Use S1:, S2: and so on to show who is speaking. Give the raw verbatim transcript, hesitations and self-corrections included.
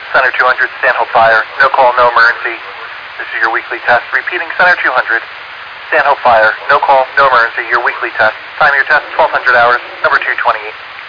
S1: Center two hundred, Stanhope Fire. No call, no emergency. This is your weekly test. Repeating, Center two hundred, Stanhope Fire. No call, no emergency. Your weekly test. Time of your test, twelve hundred hours. Number two twenty-eight.